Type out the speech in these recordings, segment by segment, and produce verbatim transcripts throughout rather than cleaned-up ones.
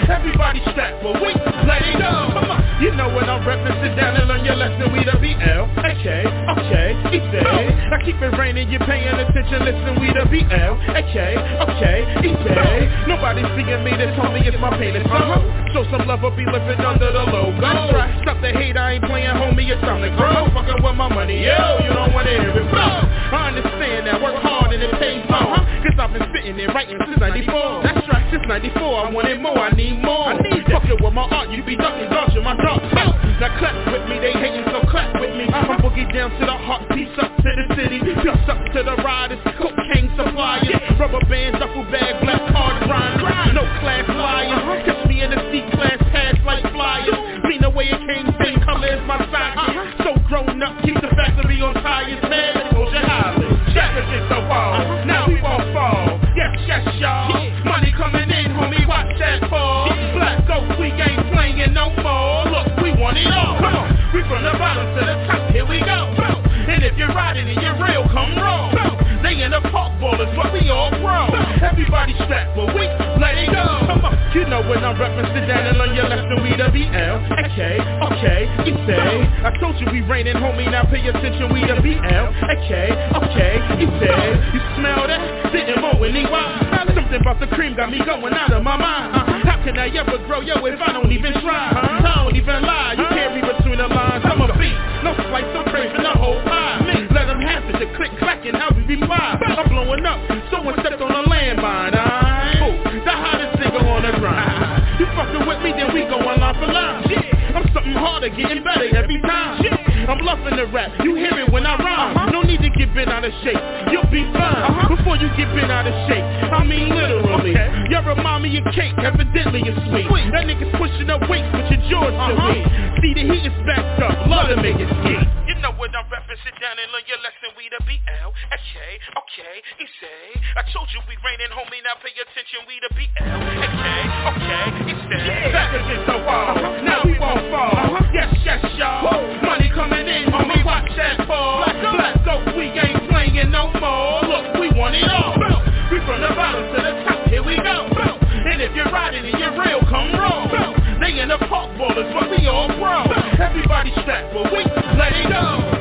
Everybody strapped for weeks, let it go. Come on. You know what I'm reppin', sit down and learn your lesson. We the B L, okay, okay, easy. I keep it raining, you're paying attention, listen, we the B L, okay, okay, easy. Nobody seeing me, this homie is my penis. Uh-huh. Show some love, I'll be living under the logo. Stop the hate, I ain't playing, homie, it's time to grow. Fucking with my money, yo, you don't wanna hear it blow. I understand that, work hard and it pays more. Cause I've been sitting there writing since ninety-four. That's right, since ninety-four, I wanted more, I need more. I need fucking with my art, you be ducking, dodging my dark. Now clap with me, they hating, so clap with me. I'm boogie down to the heart, peace up to the city. Peace up to the riders, cocaine suppliers. Rubber bands, duffel bag, black card grind. No class liars, catch me in the C-class, pass like flyers. Mean the way it came, same color as my socket. So grown up, keep the factory on tires, man. Ocean Island, check against the wall. Now we won't fall. Yes, yes, y'all. Money coming in, homie, watch that fall. Black Ghost, we ain't playing no more. Look, we want it all. Come on, we from the bottom to the top. Here we go. And if you're riding and you're real, come roll. They in the park ballers, but we all grow. Everybody strapped for weeks, let it go. Come on, you know when I'm reppin', sit down and learn your lesson. We the B L, okay, okay, easy. I told you we raining, homie, now pay attention. We the B L, okay, okay, easy. You smell that? Didn't mow any wild. Something about the cream got me going out of my mind. Uh-huh. How can I ever grow, yo, if I don't even try? Uh-huh. I don't even lie, you can't read between the lines. I'm a beat, no slice, I'm craving the whole pie. Me, let them have it, the click clacking, how we reply. I'm blowing up, someone stepped on a landmine. I oh, the hottest nigga on the grind. You fucking with me, then we go line for line. Yeah. I'm something harder, getting better every time. Yeah. I'm bluffing the rap, you hear it when I rhyme. Uh-huh. No need to get bent out of shape, you'll be fine. Uh-huh. Before you get bent out of shape, I mean literally. Okay. You remind me of cake, evidently it's sweet. sweet. That nigga's pushing up weights, but your jaw's still uh-huh. weak. See the heat is backed up, love to make it ski. You know what I'm reppin', sit down and learn your lesson. We the B L, okay, okay, easy. I told you we raining, homie, now pay attention. We the B L, okay, okay, easy. Yeah. Back against the wall, uh-huh. Now we won't fall. Uh-huh. Yes, yes, y'all. Whoa. Money coming in, homie, watch that fall. Black, Black Ghost, we ain't playing no more. Look, we want it all. We from the bottom to the top, here we go. And if you're riding and you're real, come roll. They in the park ballers, but we all grow. Everybody strapped for weeks, let it go.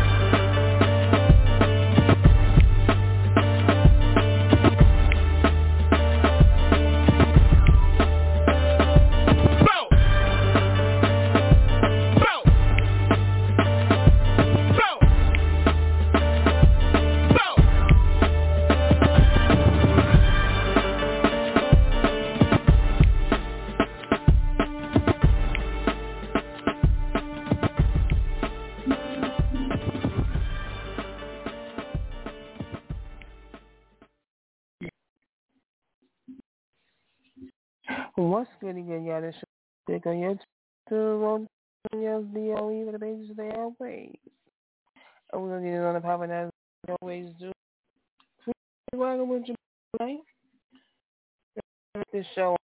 What's good again, y'all? This is on your to your D O E with the basis of the airways. And we're going to get it on the power as we always do. Welcome with your right? This show.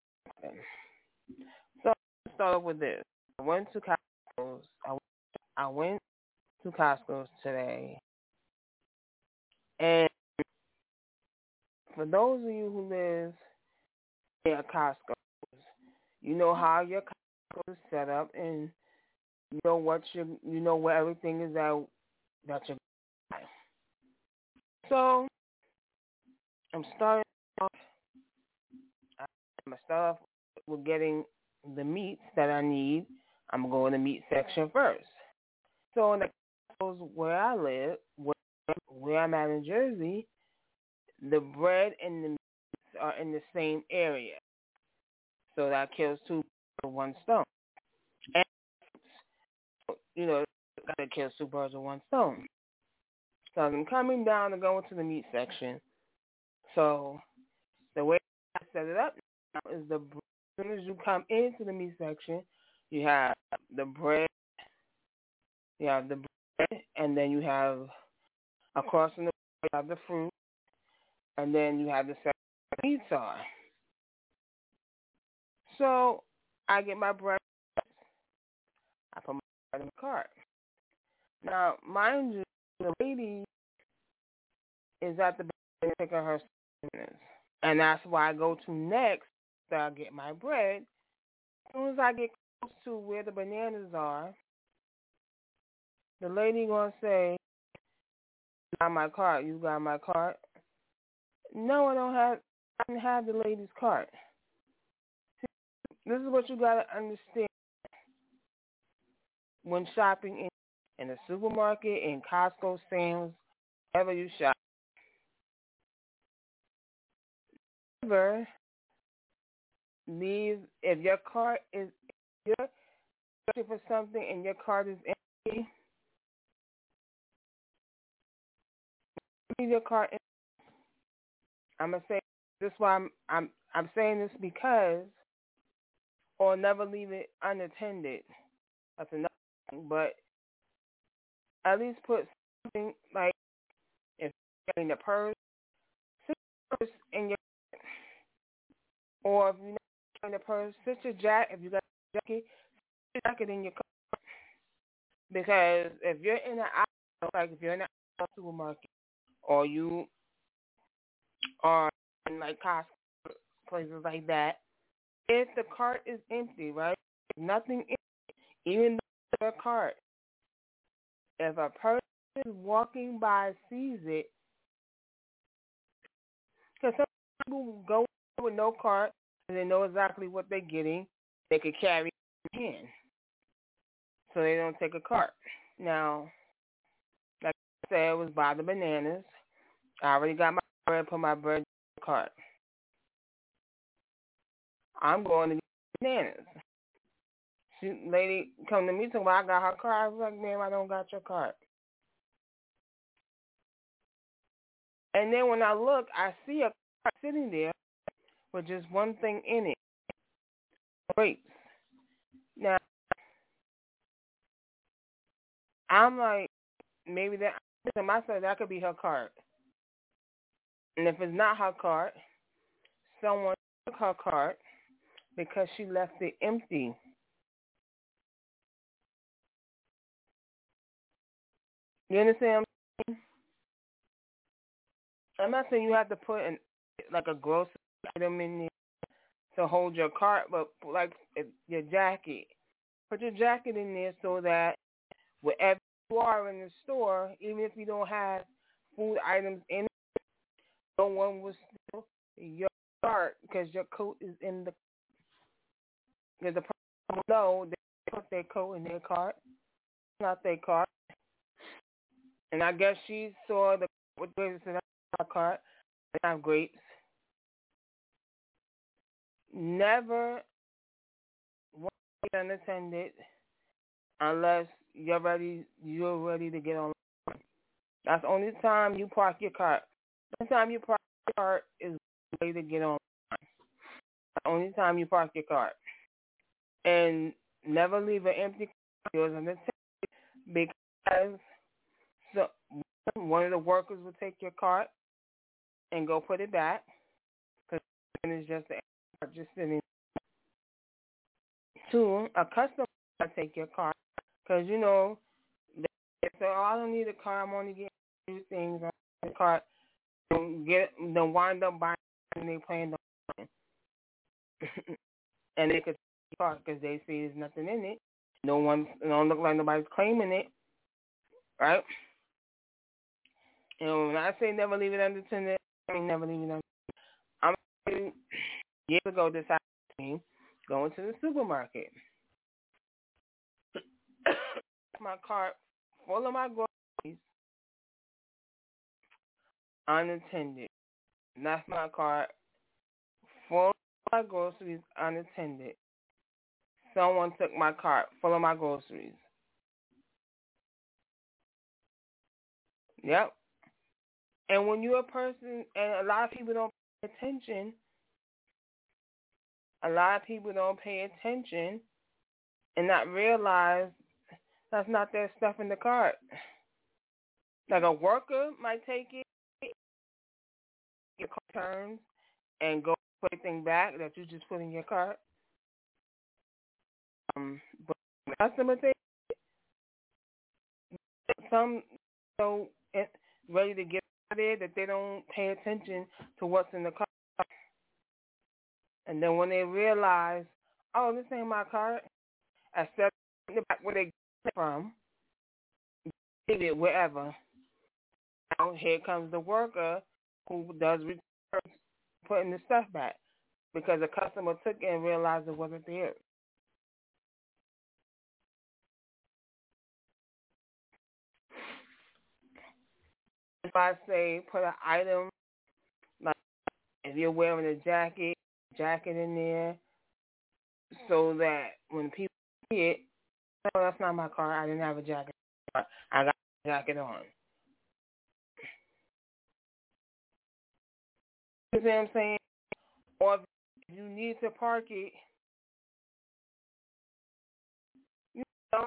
So let's start off with this. I went to Costco's. I, I went to Costco's today. And for those of you who live near Costco, you know how your Costco is set up, and you know what you you know where everything is at that you buy. So I'm starting off. I'm gonna start off with getting the meats that I need. I'm gonna go in the meat section first. So in the Costco's where I live, where, where I'm at in Jersey, the bread and the meats are in the same area. So that kills two birds with one stone. And, you know, that kills two birds with one stone. So I'm coming down to go into the meat section. So the way I set it up now is the as soon as you come into the meat section, you have the bread, you have the bread, and then you have across from the bread, you have the fruit, and then you have the section where the meats are. So I get my bread. I put my bread in the cart. Now, mind you, the lady is at the back picking her business. And that's why I go to next after I get my bread soon as I get close to where the bananas are, the lady gonna say, "You got my cart? You got my cart?" No, I don't have. I don't have the lady's cart. This is what you gotta understand when shopping in, in a supermarket, in Costco, Sam's, wherever you shop. Never leave if your cart is if you're searching for something and your cart is empty. Leave your cart empty. I'm gonna say this. Why I'm I'm I'm saying this because, or never leave it unattended. That's another thing. But at least put something like if you're in the purse, sit your purse in your, or if you're not in the purse, sit your jacket. If you got a jacket, sit your jacket in your cart. Because if you're in an aisle, like if you're in an aisle supermarket, or you are in like Costco, places like that, if the cart is empty, right? If nothing in it, even though the cart, if a person walking by sees it, because some people go with no cart and they know exactly what they're getting, they could carry it in hand, so they don't take a cart. Now, like I said, it was by the bananas. I already got my bread, put my bread in the cart. I'm going to get bananas. She, lady come to me talking about I got her cart. I was like, ma'am, I don't got your cart. And then when I look, I see a cart sitting there with just one thing in it, grapes. Now, I'm like, maybe that, to myself, that could be her cart. And if it's not her cart, someone took her cart because she left it empty. You understand? I'm not saying you have to put an, like a grocery item in there to hold your cart, but like your jacket. Put your jacket in there so that wherever you are in the store, even if you don't have food items in it, no one will steal your cart because your coat is in the. Because the person will know they put their coat in their cart, not their cart. And I guess she saw the what grapes in her cart. They have grapes. Never walk unattended unless you're ready. You're ready to get on. That's the only time you park your cart. The only time you park your cart is ready to get on. That's the only time you park your cart. And never leave an empty cart yours unattended because so one of the workers will take your cart and go put it back because it's just the cart just sitting. Two, a customer will take your cart because, you know, they say, oh, I don't need a cart. I'm only getting two things on the cart. Don't get, don't wind up buying and they plan on and they could take your cart because they see there's nothing in it. No one, it don't look like nobody's claiming it, right? And when I say never leave it unattended, I mean never leave it unattended. I'm years ago this happened going to the supermarket. My cart full of my groceries unattended. Left my cart full of my groceries unattended. Someone took my cart full of my groceries. Yep. And when you're a person, and a lot of people don't pay attention, a lot of people don't pay attention and not realize that's not their stuff in the cart. Like a worker might take it, your cart turns, and go put everything back that you just put in your cart. Um, but the customer takes it, some so ready to get out of there that they don't pay attention to what's in the cart. And then when they realize, oh, this ain't my card. I stepped in the back where they get it from, did it wherever. Now here comes the worker who does returns, putting the stuff back because the customer took it and realized it wasn't there. If I say put an item, like if you're wearing a jacket, jacket in there, so that when people see it, no, that's not my car. I didn't have a jacket. I got a jacket on. You see what I'm saying? Or if you need to park it, you know,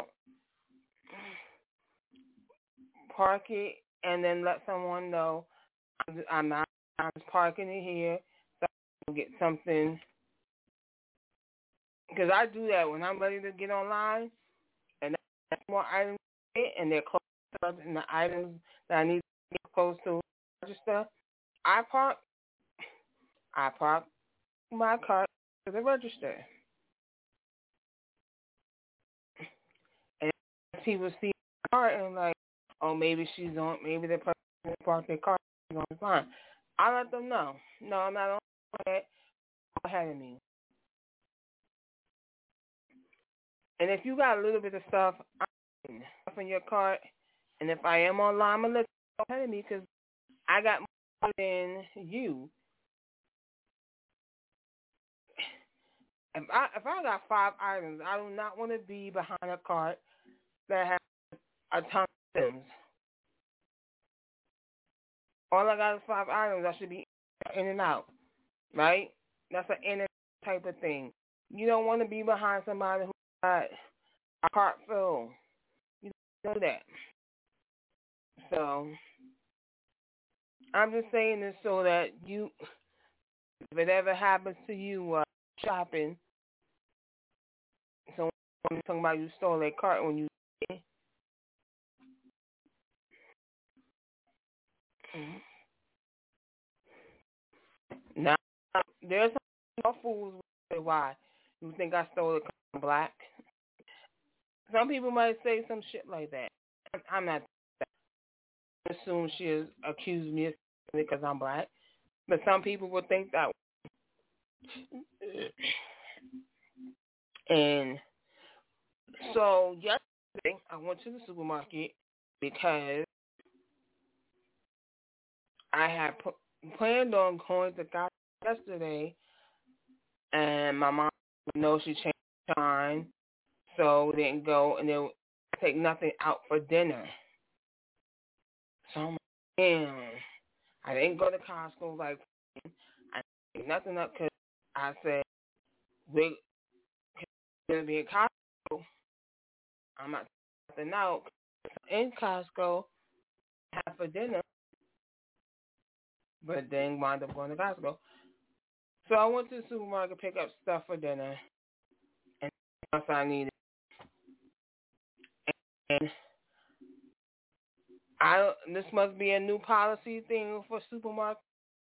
park it and then let someone know I'm not. I'm just parking it here so I can get something. Because I do that when I'm ready to get online and there's more items and they're close up and the items that I need to get close to register. I park. I park my car to the register. And people see my car and like, oh, maybe she's on, maybe the person parked their car is on the line. I let them know. No, I'm not on that. Go ahead of me. And if you got a little bit of stuff in your cart, and if I am online, I'm going to let you go ahead of me because I got more than you. If I if I got five items, I do not want to be behind a cart that has a ton of items. All I got is five items. I should be in and out, right? That's an in and out type of thing. You don't want to be behind somebody who got a cart full. You know that. So I'm just saying this so that you, if it ever happens to you uh, shopping, so when you're talking about you stole a cart when you did, now there's some fools who say why you think I stole a cart from black. Some people might say some shit like that. I'm not. I assume she accused me because I'm black, but some people would think that. And so yesterday I went to the supermarket because I had p- planned on going to Costco yesterday, and my mom knows she changed time, so we didn't go, and then take nothing out for dinner. So I'm like, damn, I didn't go to Costco. Like, I didn't pick nothing up because I said we're gonna be in Costco. I'm not taking nothing out in Costco have for dinner, but then wound up going to Costco. So I went to the supermarket to pick up stuff for dinner, and stuff I needed. And I this must be a new policy thing for supermarkets.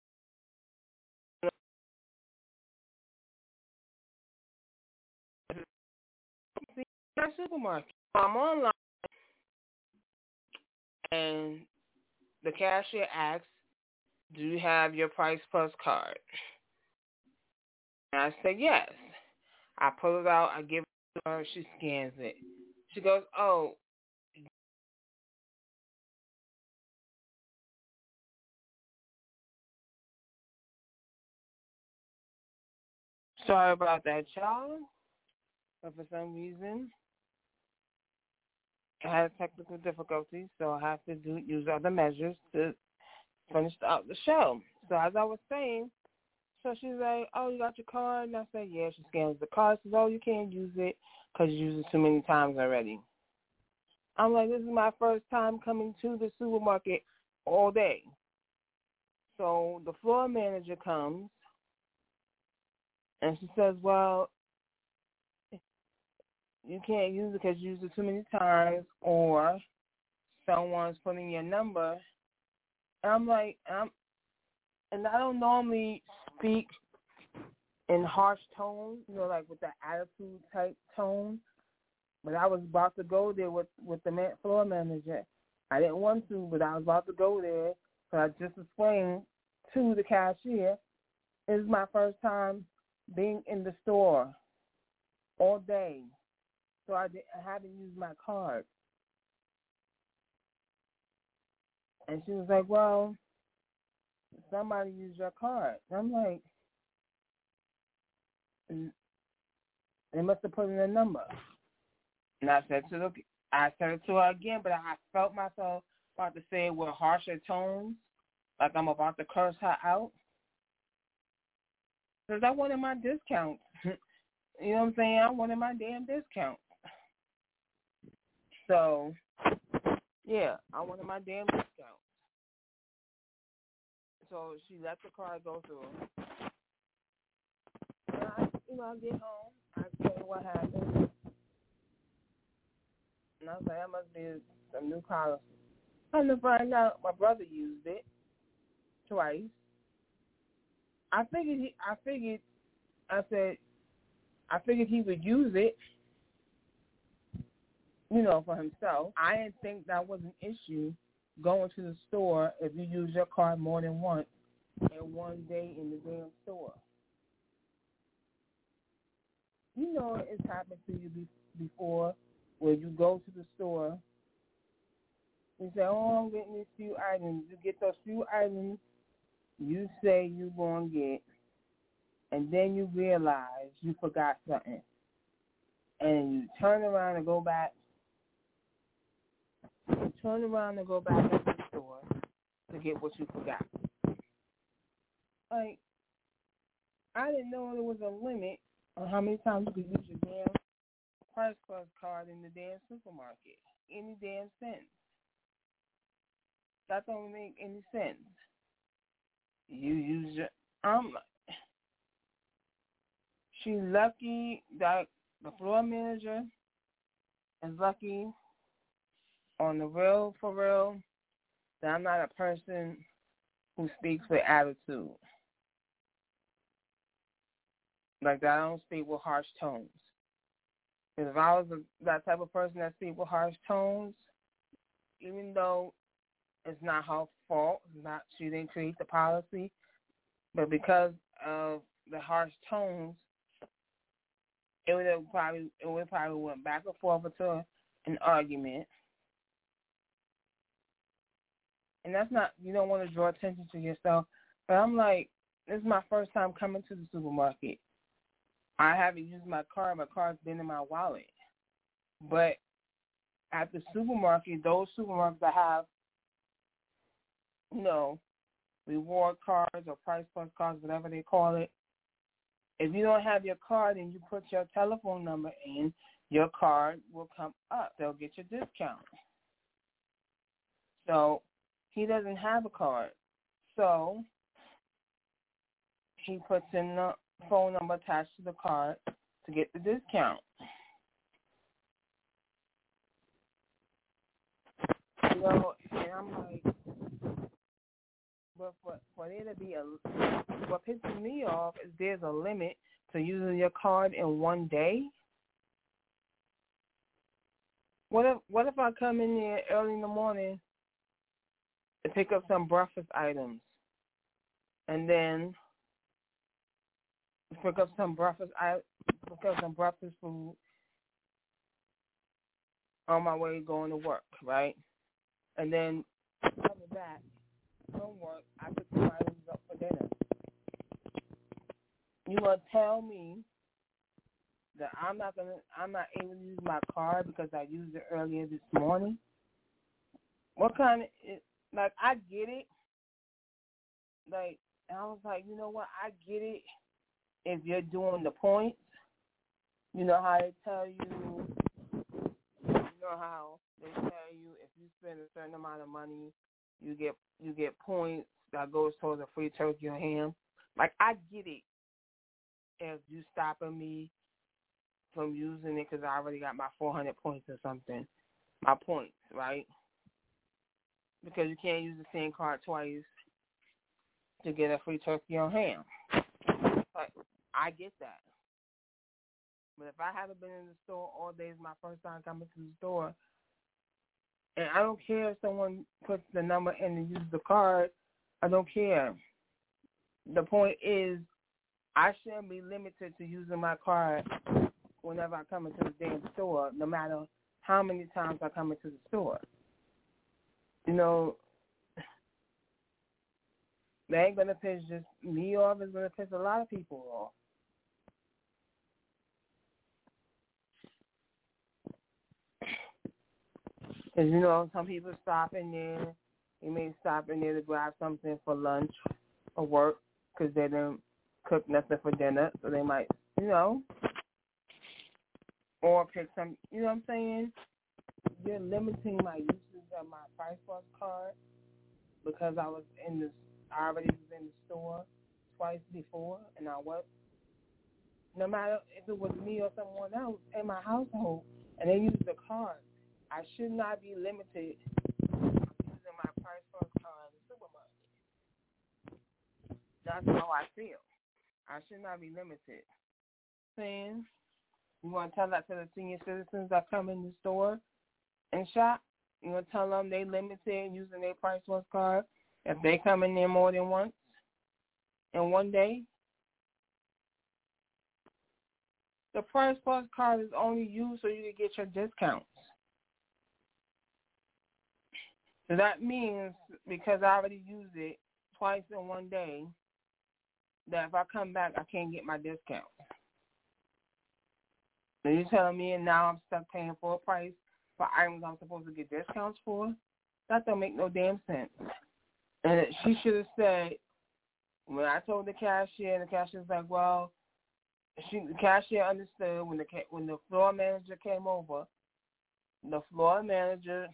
Supermarket. I'm online, and the cashier asks, "Do you have your Price Plus card?" And I say yes. I pull it out. I give it to her. She scans it. She goes, "Oh." Sorry about that, child. But for some reason, I had technical difficulties, so I have to do use other measures to finish out the show. So as I was saying, so she's like, "Oh, you got your card?" And I said, "Yeah." She scans the card. She says, "Oh, you can't use it because you used it too many times already." I'm like, "This is my first time coming to the supermarket all day." So the floor manager comes, and she says, "Well, you can't use it because you used it too many times, or someone's putting your number." And I'm like, I'm, and I don't normally speak in harsh tone, you know, like with the attitude type tone. But I was about to go there with, with the man, floor manager. I didn't want to, but I was about to go there. So I just explained to the cashier, this is my first time being in the store all day. So I, did, I haven't used my card. And she was like, well, somebody used your card. And I'm like, they must have put in a number. And I said to the, I said it to her again, but I felt myself about to say it with harsher tones, like I'm about to curse her out. Because I wanted my discount. You know what I'm saying? I wanted my damn discount. So, yeah, I wanted my damn discount. So she let the card go through. And I, you know, I get home. I tell her what happened. And I was like, that must be some new policy. And to find out, my brother used it twice. I figured, he, I figured, I said, I figured he would use it, you know, for himself. I didn't think that was an issue going to the store if you use your card more than once in one day in the damn store. You know it's happened to you be- before where you go to the store, you say, oh, I'm getting these few items. You get those few items you say you're going to get, and then you realize you forgot something. And you turn around and go back. You turn around and go back to the store to get what you forgot. Like, I didn't know there was a limit on how many times you could use your damn Price Plus card in the damn supermarket. Any damn sense. That don't make any sense. You use your, um, she's lucky that the floor manager is lucky on the real, for real, that I'm not a person who speaks with attitude. Like that, I don't speak with harsh tones. Because if I was a, that type of person that speaks with harsh tones, even though it's not her fault, it's not, she didn't create the policy, but because of the harsh tones, it would have probably it would probably went back and forth to an argument. And that's not, you don't want to draw attention to yourself. But I'm like, this is my first time coming to the supermarket. I haven't used my card. My card's been in my wallet. But at the supermarket, those supermarkets that have, you know, reward cards or Price Plus cards, whatever they call it, if you don't have your card and you put your telephone number in, your card will come up. They'll get your discount. So he doesn't have a card. So he puts in the phone number attached to the card to get the discount. You know, and I'm like, but for, for there to be a, what pisses me off is there's a limit to using your card in one day. What if, what if I come in there early in the morning to pick up some breakfast items, and then pick up some breakfast, I pick up some breakfast food on my way going to work, right? And then after that, from work, I pick some items up for dinner. You gonna tell me that I'm not gonna, I'm not able to use my card because I used it earlier this morning? What kind of, like, I get it. Like, and I was like, you know what? I get it if you're doing the points. You know how they tell you, you know how they tell you if you spend a certain amount of money, you get you get points that goes towards a free turkey or ham. Like, I get it if you stopping me from using it because I already got my four hundred points or something, my points, right? Because you can't use the same card twice to get a free turkey or ham. But I get that. But if I haven't been in the store all day, it's my first time coming to the store, and I don't care if someone puts the number in and uses the card. I don't care. The point is, I shouldn't be limited to using my card whenever I come into the damn store, no matter how many times I come into the store. You know, that ain't going to piss just me off. It's going to piss a lot of people off. Because, you know, some people stop in there. They may stop in there to grab something for lunch or work because they didn't cook nothing for dinner. So they might, you know, or pick some, you know what I'm saying? You're limiting my uses of my Price Plus card because I was in the, I already was in the store twice before, and I was, no matter if it was me or someone else in my household, and they used the card, I should not be limited using my Price Plus card in the supermarket. That's how I feel. I should not be limited. Saying, you want to tell that to the senior citizens that come in the store and shop? You want to tell them they limited using their Price Plus card if they come in there more than once in one day? The Price Plus card is only used so you can get your discounts. So that means because I already used it twice in one day, that if I come back, I can't get my discount. So you're telling me and now I'm stuck paying full price for items I'm supposed to get discounts for? That don't make no damn sense. And she should have said, when I told the cashier, and the cashier's like, well, she, the cashier understood when the when the floor manager came over, the floor manager,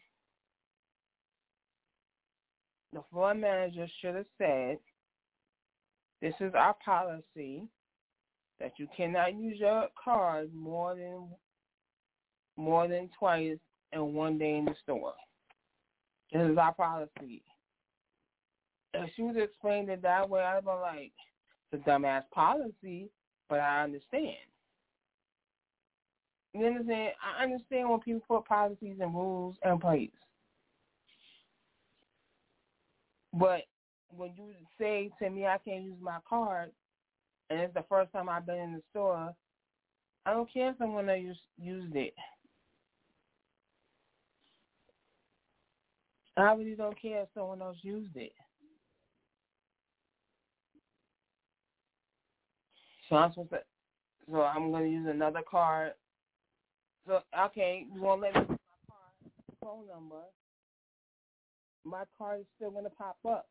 the floor manager should have said, this is our policy that you cannot use your card more than more than twice in one day in the store. This is our policy. If she would have explained it that way, I'd have been like, it's a dumbass policy, but I understand. You understand? I understand when people put policies and rules in place. But when you say to me I can't use my card, and it's the first time I've been in the store, I don't care if someone else used it. I really don't care if someone else used it. So I'm supposed to, so I'm going to use another card. So, okay, you won't let me use my card, phone number. My card is still going to pop up.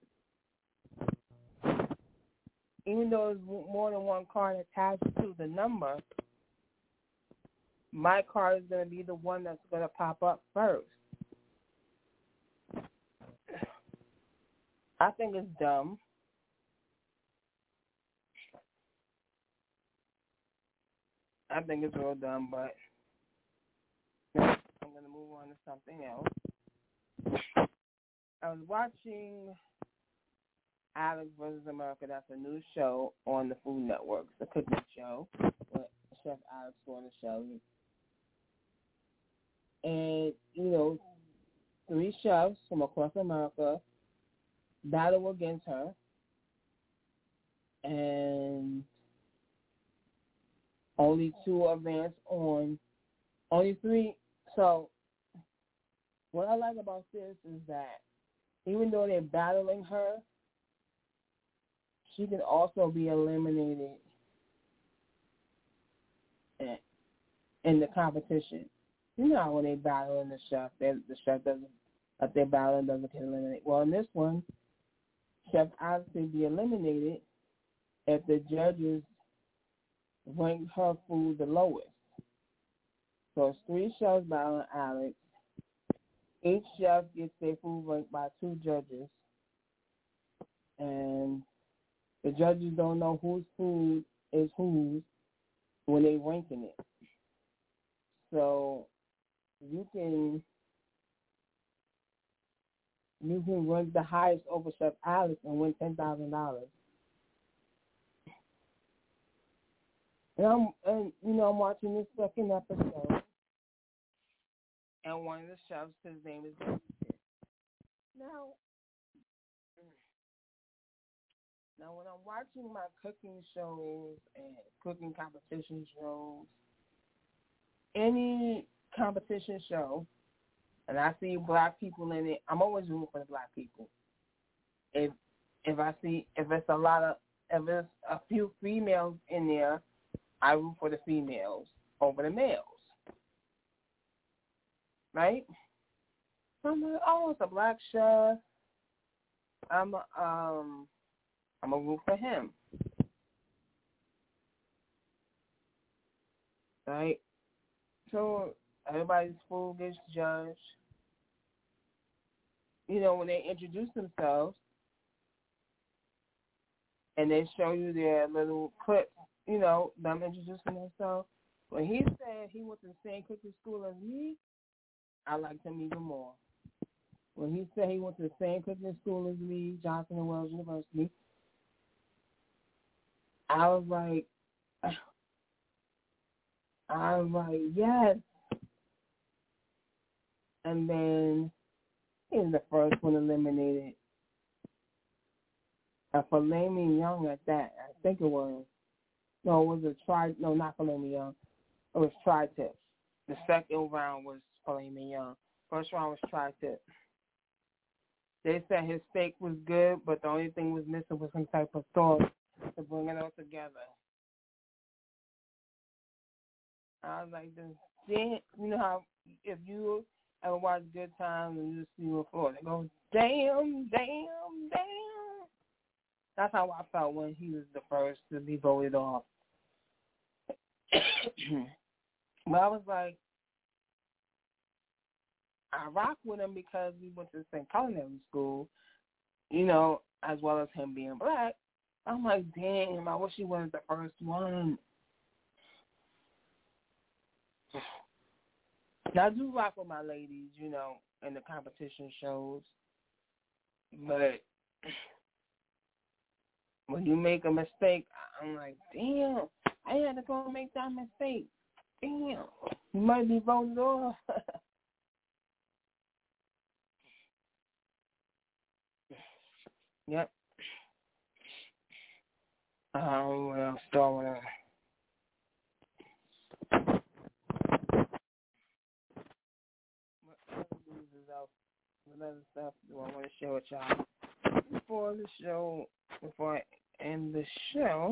Even though there's more than one card attached to the number, my card is going to be the one that's going to pop up first. I think it's dumb. I think it's real dumb, but I'm going to move on to something else. I was watching Alex versus America. That's a new show on the Food Network. It's a cooking show with Chef Alex on the show. And, you know, three chefs from across America battle against her. And only two advance on, only three. So what I like about this is that even though they're battling her, she can also be eliminated in, in the competition. You know when they battle in the chef, the chef doesn't, if they're battling doesn't get eliminated. Well, in this one, Chef obviously be eliminated if the judges rank her food the lowest. So it's three chefs battling Alex. Each chef gets their food ranked by two judges. And the judges don't know whose food is whose when they're ranking it. So you can you can rank the highest over Chef Alex and win ten thousand dollars. And I'm, and you know, I'm watching this second episode, and one of the chefs, his name is David. Now, now when I'm watching my cooking shows and cooking competition shows, any competition show, and I see black people in it, I'm always rooting for the black people. If if I see if it's a lot of if there's a few females in there, I root for the females over the males. Right? So I'm like, oh, it's a black chef. I'm a, um I'm gonna root for him. Right? So everybody's food gets judged. You know, when they introduce themselves and they show you their little clips, you know, them introducing themselves. When he said he went to the same cooking school as me, I liked him even more. When he said he went to the same cooking school as me, Johnson and Wales University, I was like, I was like, yes. And then he was the first one eliminated. A filet mignon at that. I think it was. No, it was a tri. No, not filet mignon. It was tri-tip. The second round was filet mignon. First round was tri-tip. They said his steak was good, but the only thing was missing was some type of sauce to bring it all together. I was like, this, damn, you know how if you ever watch Good Times and you see you on Florida, it goes, damn, damn, damn. That's how I felt when he was the first to be voted off. But I was like, I rock with him because we went to the same culinary school, you know, as well as him being black. I'm like, damn, I wish he wasn't the first one. Now, I do rock with my ladies, you know, in the competition shows. But when you make a mistake, I'm like, damn, I had to go make that mistake. Damn, you might be voted off. Yep. Um, what else do I want to... What other news is out? What other stuff do I want to share with y'all? Before the show, before I end the show...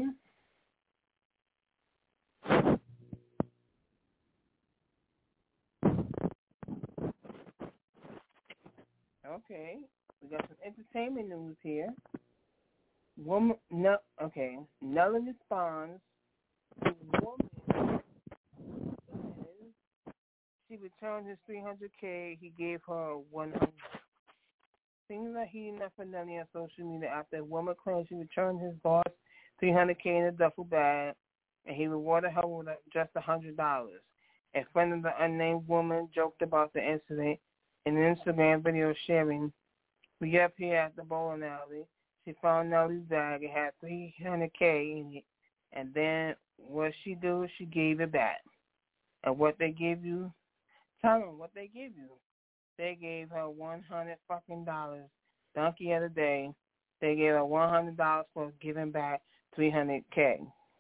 Okay, we got some entertainment news here. Woman, no, okay. Nelly responds to woman says she returned his three hundred K. He gave her one hundred. Things that he enough for Nelly on social media after a woman claimed she returned his boss three hundred K in a duffel bag, and he rewarded her with just one hundred dollars. A friend of the unnamed woman joked about the incident in an Instagram video sharing. We get up here at the bowling alley. She found Nelly's bag. It had three hundred K in it. And then what she do? She gave it back. And what they give you? Tell them what they give you. They gave her one hundred fucking dollars. Donkey of the day. They gave her one hundred dollars for giving back three hundred K.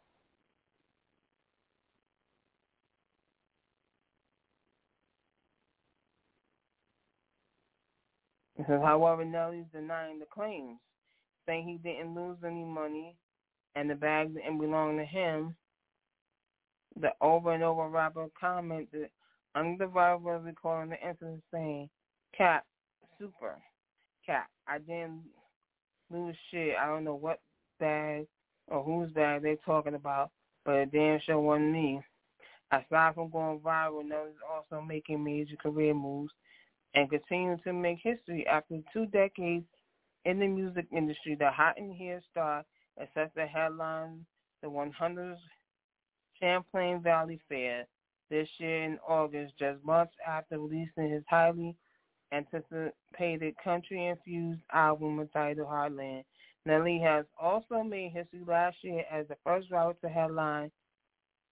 It says, however, Nelly's denying the claims, saying he didn't lose any money and the bag didn't belong to him. The over and over rapper commented under the viral recording the incident saying, Cap, super, Cap, I didn't lose shit. I don't know what bag or whose bag they talking about, but it damn sure wasn't me. Aside from going viral, Nelly's also making major career moves and continue to make history after two decades in the music industry. The Hot in Here star is set to headline the one hundredth Champlain Valley Fair this year in August, just months after releasing his highly anticipated country-infused album entitled Heartland. Nelly has also made history last year as the first rapper to headline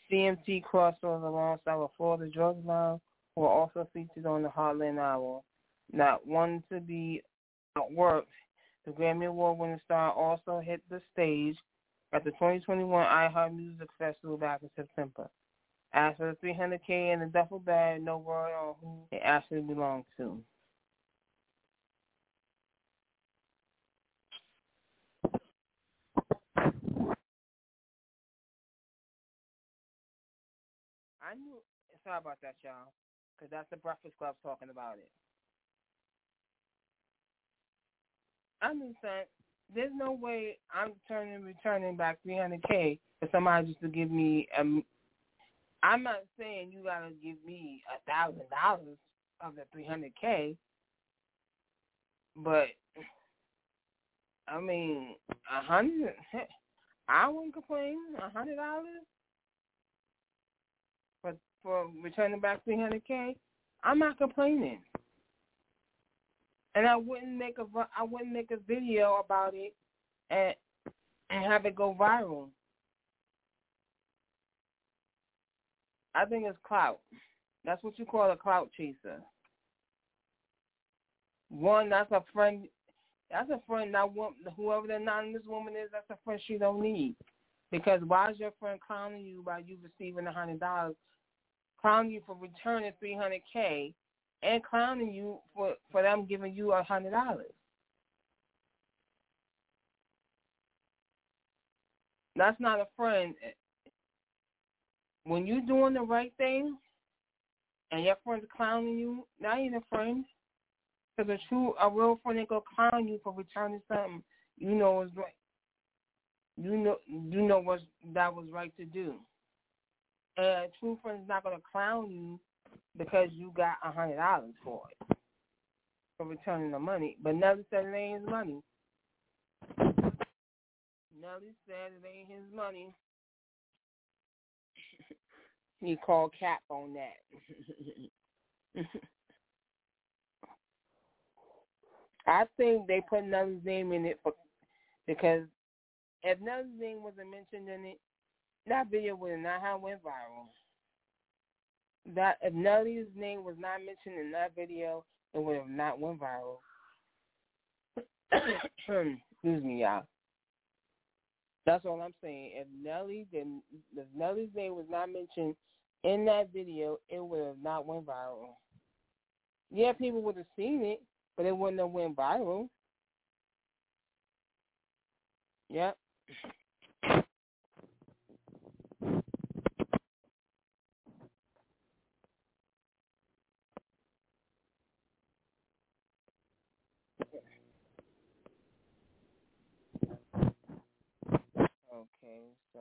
C M T crossovers alongside with Florida Georgia Line were also featured on the Heartland Hour. Not one to be outworked, the Grammy Award-winning star also hit the stage at the twenty twenty-one iHeart Music Festival back in September. As for the three hundred K in the duffel bag, no word on who it actually belonged to. I knew. Sorry about that, y'all, because that's the Breakfast Club talking about it. I knew that there's no way I'm turning returning back three hundred K for somebody just to give me. Um, I'm not saying you gotta give me a thousand dollars of the three hundred K, but I mean a hundred. I wouldn't complain. A hundred dollars. For for returning back three hundred K, I'm not complaining, and I wouldn't make a I wouldn't make a video about it and and have it go viral. I think it's clout. That's what you call a clout chaser. One, that's a friend. That's a friend. That woman, whoever the anonymous woman is, that's a friend she don't need. Because why is your friend clowning you by you receiving a hundred dollars? Clowning you for returning three hundred K, and clowning you for, for them giving you a hundred dollars. That's not a friend. When you're doing the right thing, and your friend's clowning you, now you're a friend. Because a true, a real friend ain't gonna clown you for returning something you know is right. You know, you know what that was right to do. And a true friend's not going to clown you because you got a hundred dollars for it, for returning the money. But Nelly said it ain't his money. Nelly said it ain't his money. He called cap on that. I think they put Nelly's name in it for, because if Nelly's name wasn't mentioned in it, that video would not have went viral. That if Nelly's name was not mentioned in that video, it would have not went viral. Excuse me, y'all. That's all I'm saying. If Nelly didn't, if Nelly's name was not mentioned in that video, it would have not went viral. Yeah, people would have seen it, but it wouldn't have went viral. Yep. Okay, so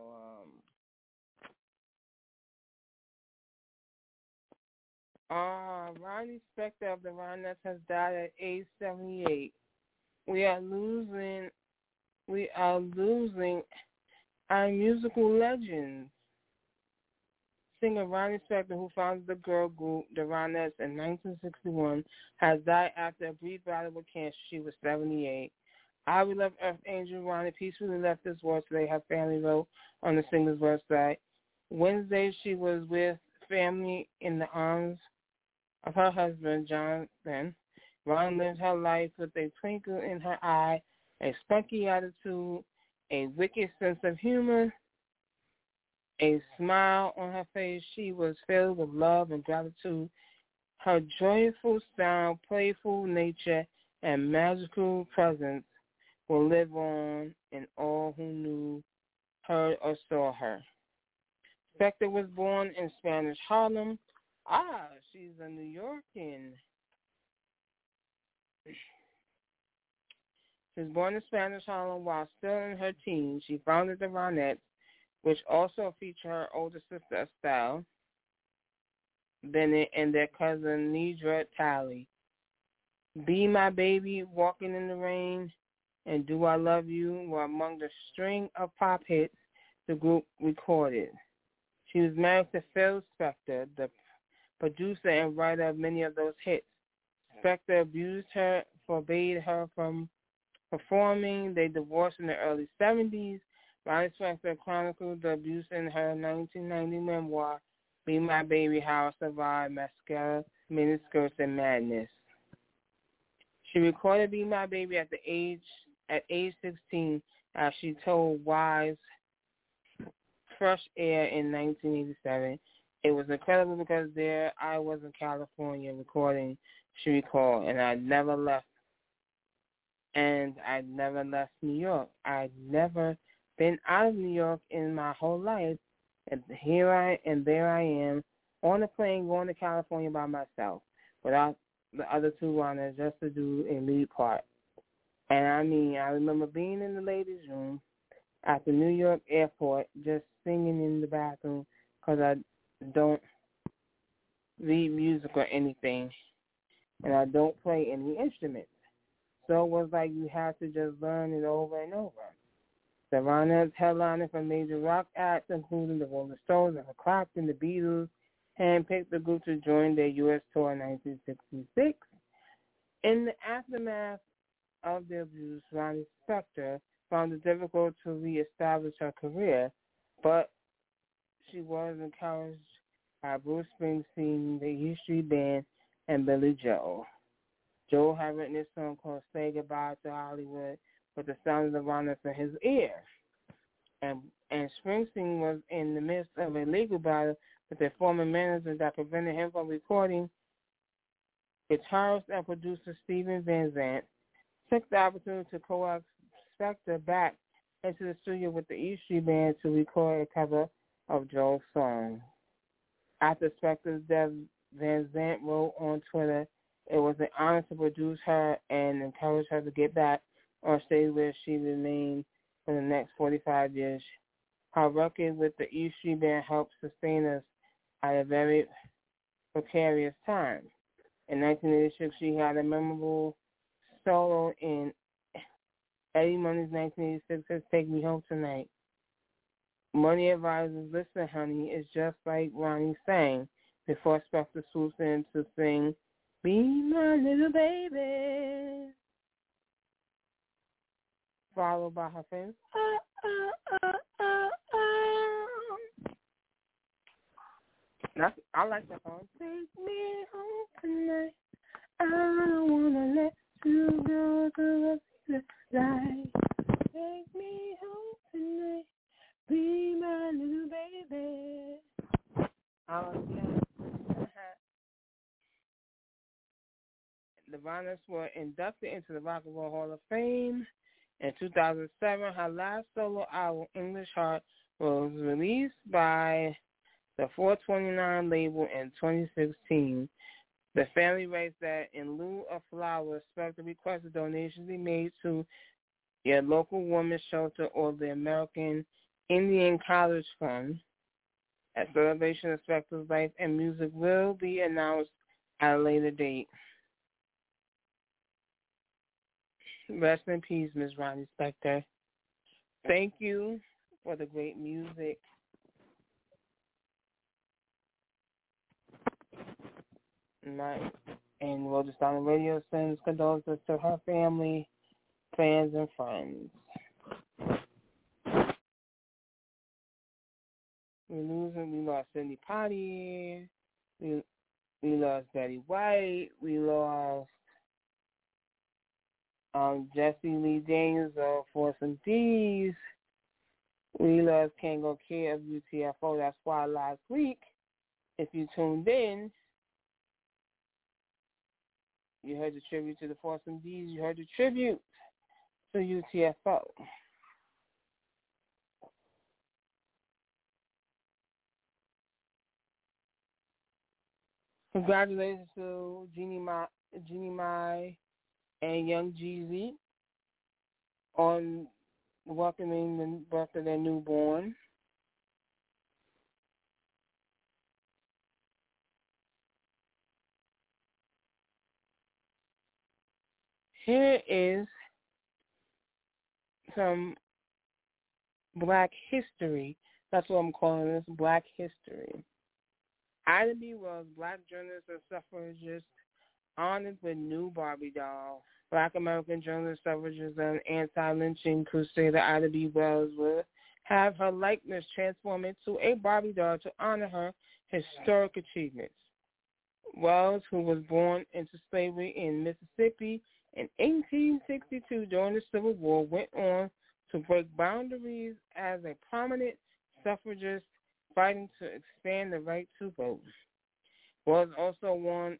um, uh, Ronnie Spector of the Ronettes has died at age seventy-eight. We are losing, we are losing our musical legends. Singer Ronnie Spector, who founded the girl group the Ronettes in nineteen sixty-one, has died after a brief battle with cancer. She was seventy-eight. Our beloved Earth Angel Ronnie peacefully left this world today, her family wrote on the singer's website. Wednesday, she was with family in the arms of her husband, Jonathan. Ron lived her life with a twinkle in her eye, a spunky attitude, a wicked sense of humor, a smile on her face. She was filled with love and gratitude. Her joyful sound, playful nature, and magical presence will live on in all who knew, heard, or saw her. Spector was born in Spanish Harlem. Ah, she's a New Yorkan. She was born in Spanish Harlem while still in her teens. She founded the Ronettes, which also feature her older sister Estelle Bennett and their cousin Nedra Talley. Be My Baby, Walking in the Rain, and Do I Love You were among the string of pop hits the group recorded. She was married to Phil Spector, the producer and writer of many of those hits. Spector abused her, forbade her from performing. They divorced in the early seventies, Ronnie Spector chronicled the abuse in her nineteen ninety memoir, Be My Baby, How I Survived Mascara, Miniskirts, and Madness. She recorded Be My Baby at the age at age sixteen, as she told Wise Fresh Air in nineteen eighty-seven. It was incredible because there I was in California recording, she recalled, and I never left. And I never left New York. I'd never been out of New York in my whole life. And here I and there I am on a plane going to California by myself without the other two runners just to do a lead part. And I mean, I remember being in the ladies' room at the New York airport just singing in the bathroom because I don't read music or anything, and I don't play any instruments. So it was like you had to just learn it over and over. Savannah's headlining for major rock acts, including the Rolling Stones, and Clapton, the Beatles, handpicked the group to join their U S tour in nineteen sixty-six. In the aftermath of the abuse, Ronnie Spector found it difficult to reestablish her career, but she was encouraged by Bruce Springsteen, the E Street Band, and Billy Joel. Joel had written this song called Say Goodbye to Hollywood with the sound of the Nirvana in his ear. And, and Springsteen was in the midst of a legal battle with a former manager that prevented him from recording. Guitarist and producer Steven Van Zandt took the opportunity to coax Spector back into the studio with the E Street Band to record a cover of Joel's song. After Spector's death, Van Zandt wrote on Twitter, it was an honor to produce her and encourage her to get back on stage where she remained for the next forty-five years. Her record with the E Street Band helped sustain us at a very precarious time. In nineteen eighty-six, she had a memorable solo in Eddie Money's nineteen eighty-six Take Me Home Tonight. Money advisors, listen, honey, is just like Ronnie sang before Spector swoops in to sing, Be My Little Baby, followed by her famous, ah, ah, ah, ah, ah. That's, I like that song. Take me home tonight. I don't want to let you go the rest of the night. Take me home tonight. Be my little baby. I like that. The Ronettes were inducted into the Rock and Roll Hall of Fame. In two thousand seven, her last solo album, English Heart, was released by the four twenty-nine label in twenty sixteen. The family writes that in lieu of flowers, Spector requested donations be made to your local women's shelter or the American Indian College Fund. A celebration of Spector's life and music will be announced at a later date. Rest in peace, Miss Ronnie Spector. Thank you for the great music. My, and Roger Stone Radio sends condolences to her family, fans, and friends. We losing, we lost Sidney Poitier, we, we lost Betty White, we lost um, Jesse Lee Daniels of Force and D's, we lost Kango K of U T F O. That's why last week, if you tuned in, you heard the tribute to the Force and D's, you heard the tribute to U T F O. Congratulations to Jeannie Mai, Jeannie Mai and Young Jeezy on welcoming the birth of their newborn. Here is some Black history. That's what I'm calling this, Black history. Ida B. Wells, Black journalist and suffragist, honored with new Barbie doll. Black American journalist, suffragist, and anti-lynching crusader Ida B. Wells was have her likeness transformed into a Barbie doll to honor her historic achievements. Wells, who was born into slavery in Mississippi in eighteen sixty-two during the Civil War, went on to break boundaries as a prominent suffragist fighting to expand the right to vote. Wells also won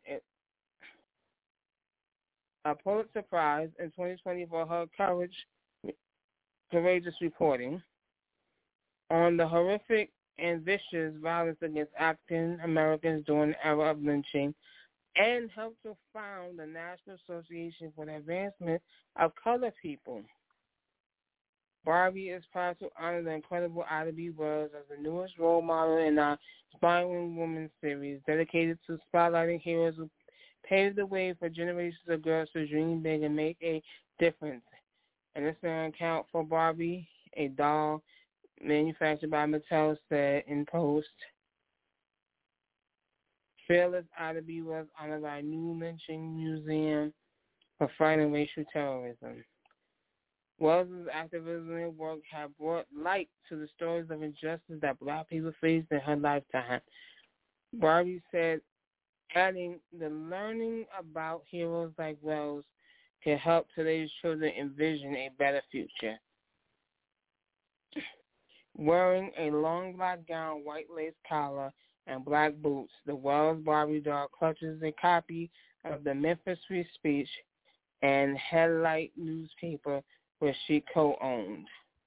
a Pulitzer Prize in twenty twenty for her courage, courageous reporting on the horrific and vicious violence against African Americans during the era of lynching, and helped to found the National Association for the Advancement of Colored People. Barbie is proud to honor the incredible Ida B. Wells as the newest role model in our Inspiring Women series, dedicated to spotlighting heroes who paved the way for generations of girls to dream big and make a difference. And this is an account for Barbie, a doll manufactured by Mattel, said in post. Fearless Ida B. Wells honored by a new lynching museum for fighting racial terrorism. Wells' activism and work have brought light to the stories of injustice that black people faced in her lifetime. Barbie said, adding, the learning about heroes like Wells can help today's children envision a better future. Wearing a long black gown, white lace collar, and black boots, the Wells Barbie doll clutches a copy of the Memphis Free Speech and Headlight newspaper, which she co-owned.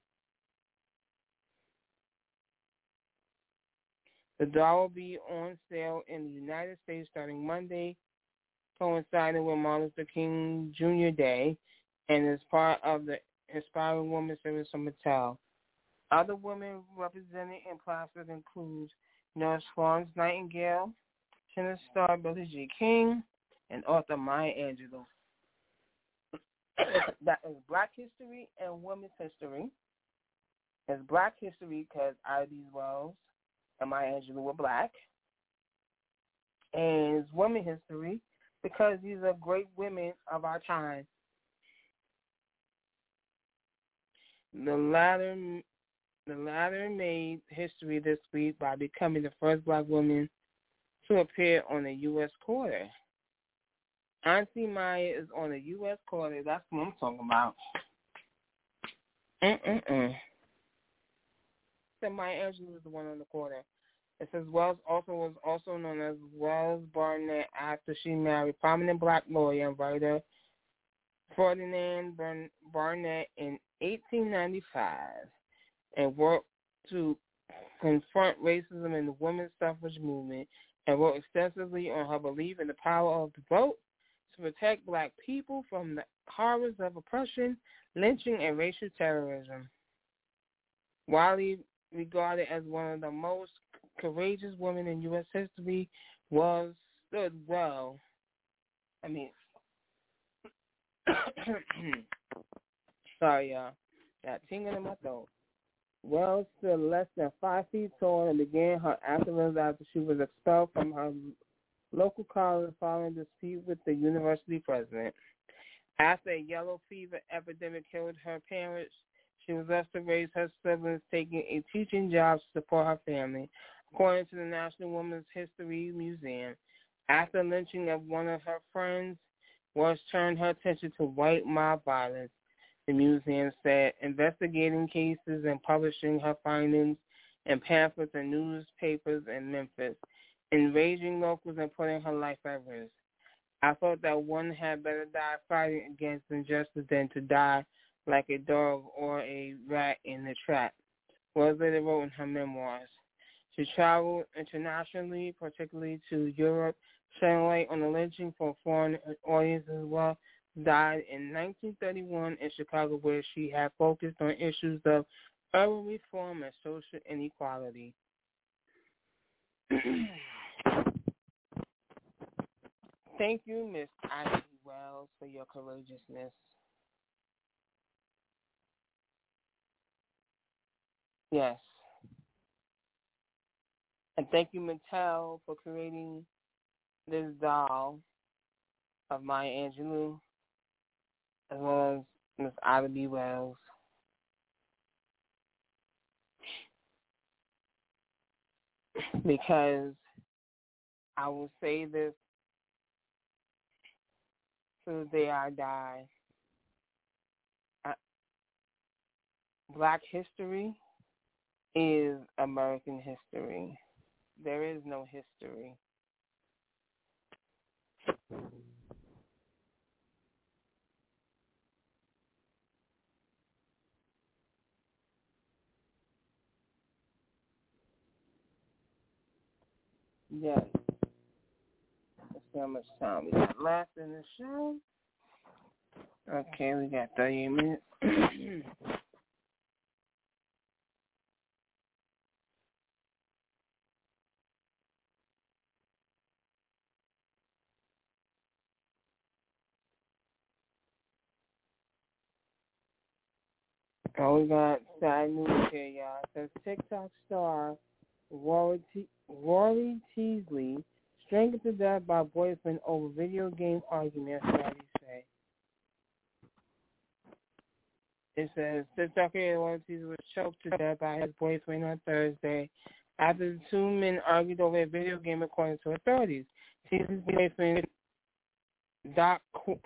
The doll will be on sale in the United States starting Monday, coinciding with Martin Luther King Junior Day, and is part of the Inspiring Women series from Mattel. Other women represented in plastics include Nurse Florence Nightingale, tennis star Billie Jean King, and author Maya Angelou. That is Black History and Women's History. It's Black History because Ida B. Wells and Maya Angelou were black. And it's Women's History because these are great women of our time. The latter, the latter made history this week by becoming the first black woman to appear on the U S quarter. Auntie Maya is on the U S quarter. That's what I'm talking about. Mm-mm-mm. So Maya Angelou is the one on the quarter. It says Wells also was also known as Wells Barnett after she married prominent black lawyer and writer Ferdinand Barnett in eighteen ninety-five and worked to confront racism in the women's suffrage movement and wrote extensively on her belief in the power of the vote to protect black people from the horrors of oppression, lynching, and racial terrorism. Widely regarded as one of the most courageous women in U S history, was stood well. I mean, sorry, y'all. Got tingling in my throat. Wells stood less than five feet tall and began her activism after she was expelled from her local college following a dispute with the university president. After a yellow fever epidemic killed her parents, she was left to raise her siblings, taking a teaching job to support her family, according to the National Women's History Museum. After lynching of one of her friends, Wells turned her attention to white mob violence, the museum said, investigating cases and publishing her findings in pamphlets and newspapers in Memphis, enraging locals and putting her life at risk. I thought that one had better die fighting against injustice than to die like a dog or a rat in the trap, Wells later wrote in her memoirs. She traveled internationally, particularly to Europe, shedding light on the lynching for a foreign audience as well. Died in nineteen thirty-one in Chicago, where she had focused on issues of urban reform and social inequality. Thank you, Miss Ida B. Wells, for your courageousness. Yes. And thank you, Mattel, for creating this doll of Maya Angelou, as well as Miss Ida B. Wells. because I will say this to the day I die. I, Black history is American history. There is no history. Yes. Let's see how much time we got left in the show. Okay, we got thirty minutes. Oh, we got sad news here, y'all. It says TikTok star Rory, Te- Rory Teasley strangled to death by boyfriend over video game argument, Friday say. It says TikToker Rory Teasley was choked to death by his boyfriend on Thursday after the two men argued over a video game, according to authorities. Teasley's boyfriend, Doc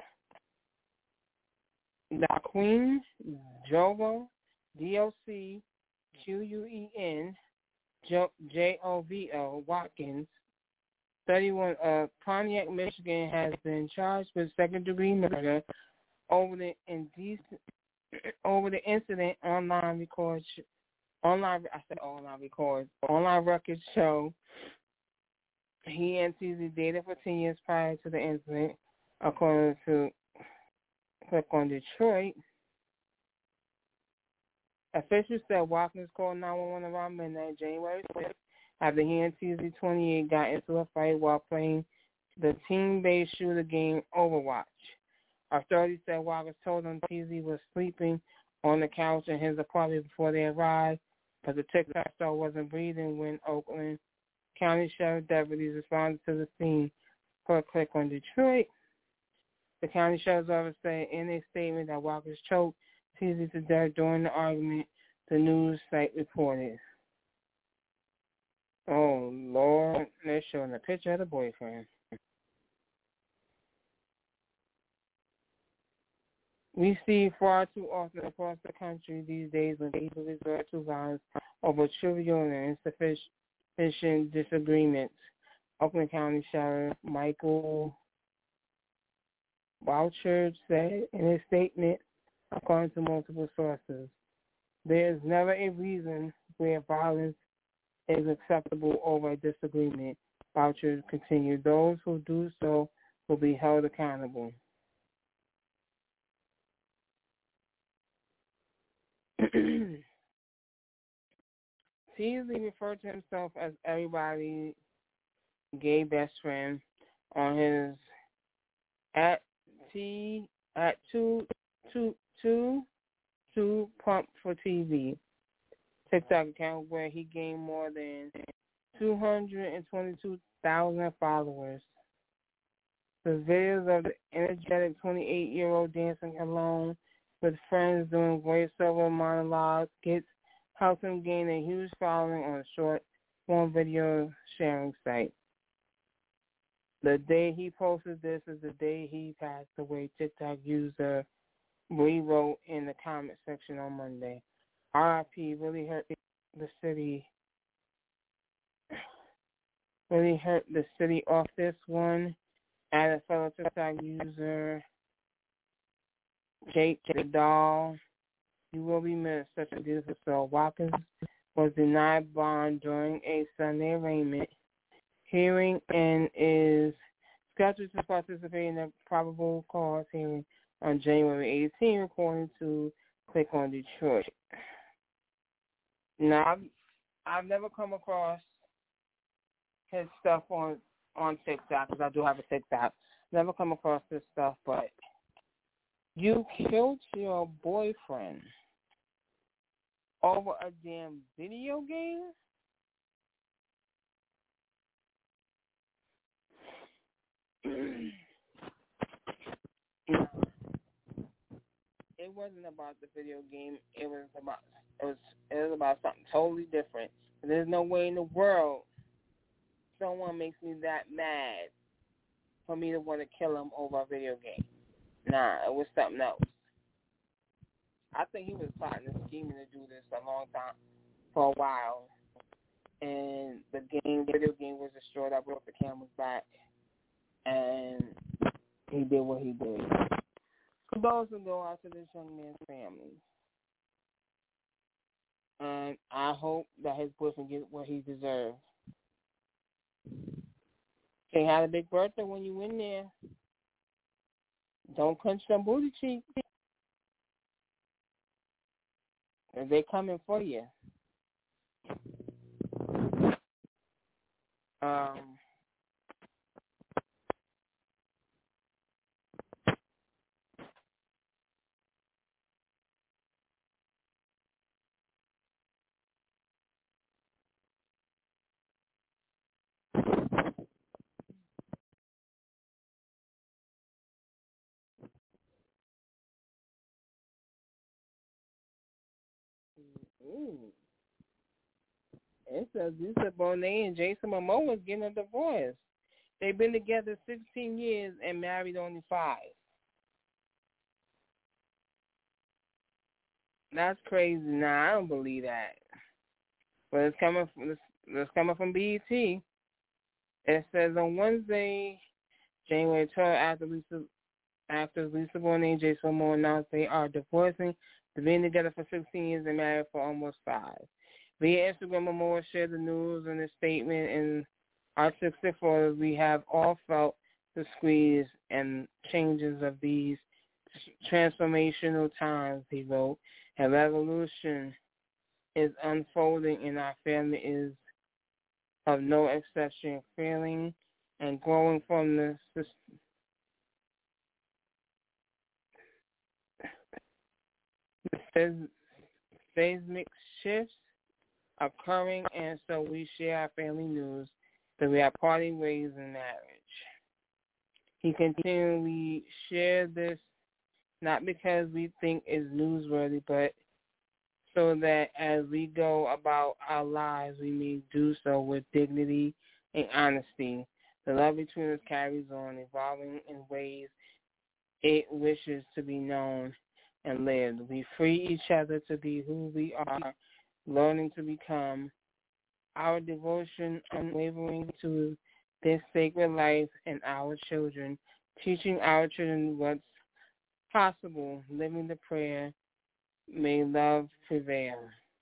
Daquin Jovo, D O C Q U E N J O V O Watkins, thirty-one of Pontiac, Michigan, has been charged with second-degree murder over the indecent, over the incident. Online records, online I said online records, online records show he and Teasley dated for ten years prior to the incident, according to Click on Detroit. Officials said Watkins called nine one one around midnight, January sixth, after he and Teasley, twenty-eight, got into a fight while playing the team-based shooter game Overwatch. Authorities said Watkins told them Teasley was sleeping on the couch in his apartment before they arrived, but the TikTok star wasn't breathing when Oakland County Sheriff deputies responded to the scene. Per Click on Detroit. The county sheriff's office said in a statement that Watkins choked Teasley to death during the argument, the news site reported. Oh, Lord. They're showing a picture of the boyfriend. We see far too often across the country these days when people resort to violence over trivial and insufficient disagreements. Oakland County Sheriff Michael Bouchard said in a statement, according to multiple sources, there is never a reason where violence is acceptable over a disagreement. Bouchard continued, those who do so will be held accountable. Teasley referred to himself as everybody's gay best friend on his at T at two two two two pump for T V TikTok account where he gained more than two hundred and twenty two thousand followers. The videos of the energetic twenty eight year old dancing alone with friends doing voiceover monologues skits helped him gain a huge following on a short form video sharing site. The day he posted this is the day he passed away, TikTok user rewrote in the comment section on Monday. R I P really hurt the city. Really hurt the city off this one. Added fellow TikTok user Jake Doll. You will be missed. Such a beautiful soul. Watkins was denied bond during a Sunday arraignment hearing and is scheduled to participate in the probable cause hearing on January eighteenth, according to Click on Detroit. Now, I've, I've never come across his stuff on, on TikTok, because I do have a TikTok. Never come across this stuff, but you killed your boyfriend over a damn video game? It wasn't about the video game. It was about it was it was about something totally different. And there's no way in the world someone makes me that mad for me to want to kill him over a video game. Nah, it was something else. I think he was plotting and scheming to do this a long time, for a while. And the game, the video game was destroyed. I brought the cameras back, and he did what he did. Condolences go out to this young man's family. And I hope that his boyfriend gets what he deserves. Can't have a big birthday when you in there. Don't clench them booty cheeks. And they coming for you. Um, ooh. It says Lisa Bonet and Jason Momoa is getting a divorce. They've been together sixteen years and married only five. That's crazy. Nah, I don't believe that. But it's coming from it's coming from B E T. It says on Wednesday, January twelfth, after Lisa after Lisa Bonet and Jason Momoa announced they are divorcing, they've been together for sixteen years and married for almost five. Via Instagram, Momoa shared the news in a statement. In our sixty-four, we have all felt the squeeze and changes of these transformational times, he wrote. A revolution is unfolding and our family is of no exception, feeling and growing from the system. Seismic shifts occurring, and so we share our family news that we are parting ways in marriage. He continually shared this not because we think it's newsworthy, but so that as we go about our lives, we may do so with dignity and honesty. The love between us carries on, evolving in ways it wishes to be known and lived. We free each other to be who we are, learning to become. Our devotion unwavering to this sacred life and our children, teaching our children what's possible, living the prayer, may love prevail.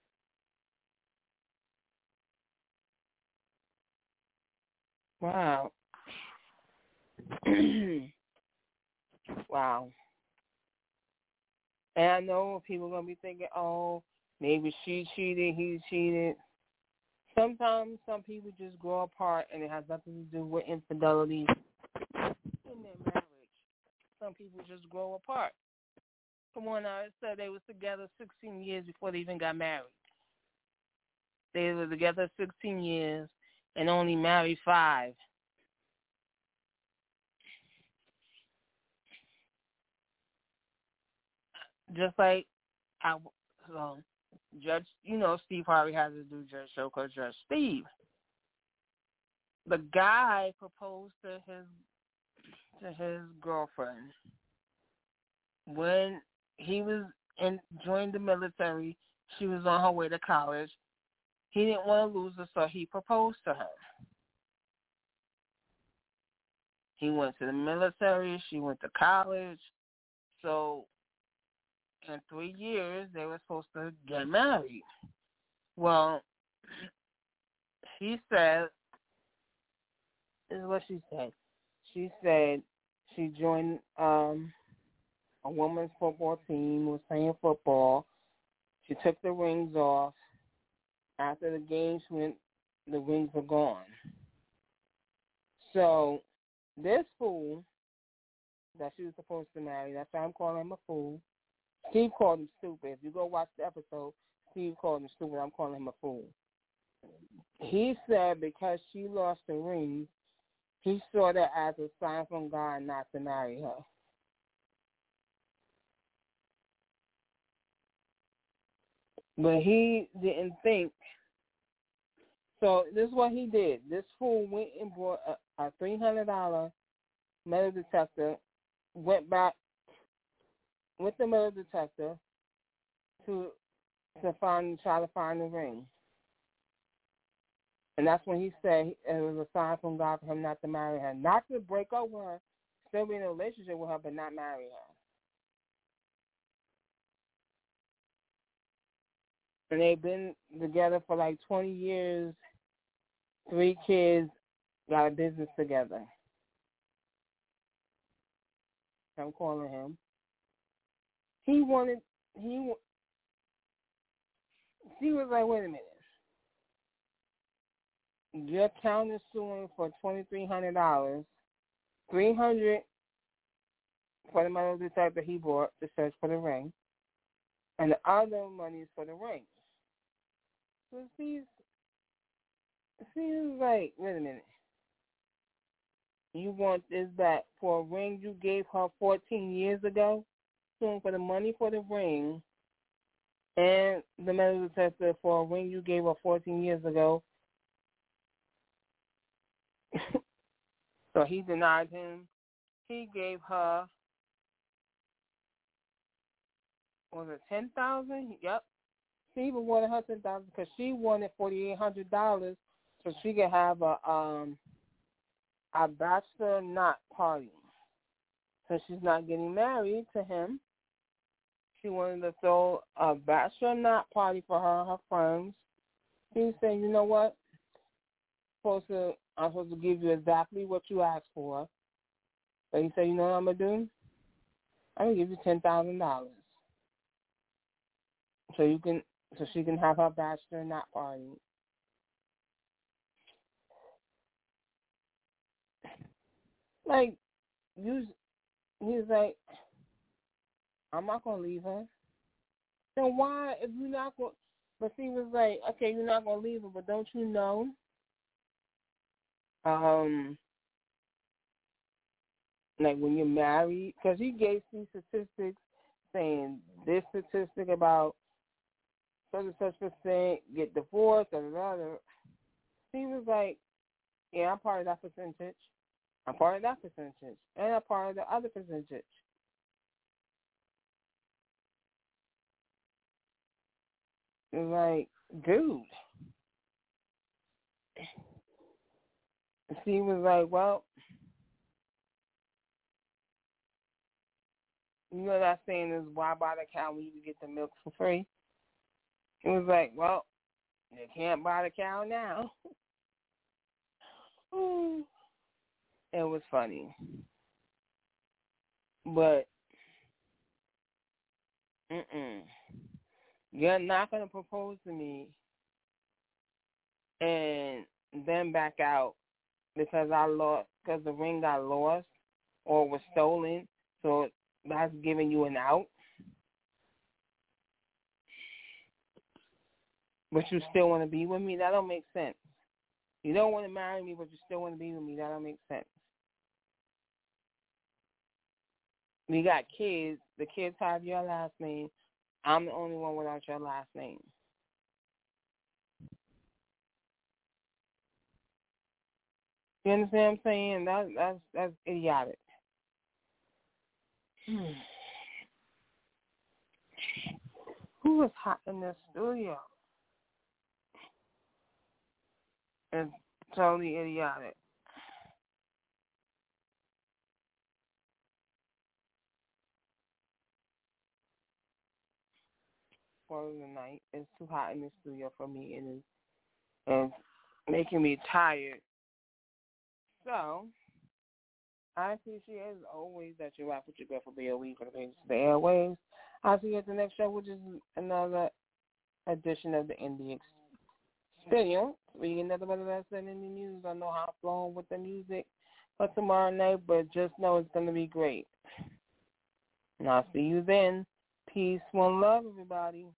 Wow. Wow. And I know people are going to be thinking, oh, maybe she cheated, he cheated. Sometimes some people just grow apart and it has nothing to do with infidelity in their marriage. Some people just grow apart. Come on now, it said they was together sixteen years before they even got married. They were together sixteen years and only married five. Just like I, um, Judge, you know, Steve Harvey has to do Judge show because Judge Steve. The guy proposed to his to his girlfriend when he was in joined the military. She was on her way to college. He didn't want to lose her, so he proposed to her. He went to the military. She went to college. So in three years, they were supposed to get married. Well, she said, this is what she said. She said she joined um, a women's football team, was playing football. She took the rings off. After the games went, the rings were gone. So this fool that she was supposed to marry, that's why I'm calling him a fool. Steve called him stupid. If you go watch the episode, Steve called him stupid. I'm calling him a fool. He said because she lost the ring, he saw that as a sign from God not to marry her. But he didn't think So this is what he did. This fool went and bought a, a three hundred dollars metal detector, went back with the metal detector to to find try to find the ring. And that's when he said it was a sign from God for him not to marry her. Not to break up with her, still be in a relationship with her, but not marry her. And they've been together for like twenty years, three kids, got a business together. I'm calling him. He wanted, he, she was like, wait a minute. Your town is suing for twenty-three hundred dollars, three hundred dollars for the metal detector he bought to search for the ring, and the other money is for the ring. So she's, she's like, wait a minute. You want this back for a ring you gave her fourteen years ago? Suing for the money for the ring and the metal detector for a ring you gave her fourteen years ago. So he denied him. He gave her, was it ten thousand dollars? Yep. She even wanted her ten thousand dollars because she wanted forty-eight hundred dollars so she could have a um a bachelor knot party. So she's not getting married to him. She wanted to throw a bachelor knot party for her and her friends. He said, you know what? I'm supposed to, I'm supposed to give you exactly what you asked for. So he said, you know what I'm going to do? I'm going to give you ten thousand dollars. So you can, so she can have her bachelor knot party. Like, you, he's like, I'm not going to leave her. Then why, if you're not going, but he was like, okay, you're not going to leave her, but don't you know, um, like when you're married, because he gave these statistics saying this statistic about such and such percent get divorced, and another. He was like, yeah, I'm part of that percentage. I'm part of that percentage. And I'm part of the other percentage. It's like, dude. She was like, well, you know that saying is, why buy the cow when you can get the milk for free? It was like, well, you can't buy the cow now. It was funny. But, mm-mm. You're not going to propose to me and then back out because I lost, because the ring got lost or was stolen, so that's giving you an out. But you still want to be with me? That don't make sense. You don't want to marry me, but you still want to be with me? That don't make sense. We got kids. The kids have your last name. I'm the only one without your last name. You understand what I'm saying? That, that's, that's idiotic. Hmm. Who is hot in this studio? It's totally idiotic. For the night, it's too hot in the studio for me, and it's, it's making me tired. So, I appreciate as always that you rock with your girl for B O E for the pages of the airwaves. I'll see you at the next show, which is another edition of the Indie Experience. We get another one of us in the news. I know how I'm flowing with the music for tomorrow night, but just know it's going to be great. And I'll see you then. Peace, one love, everybody.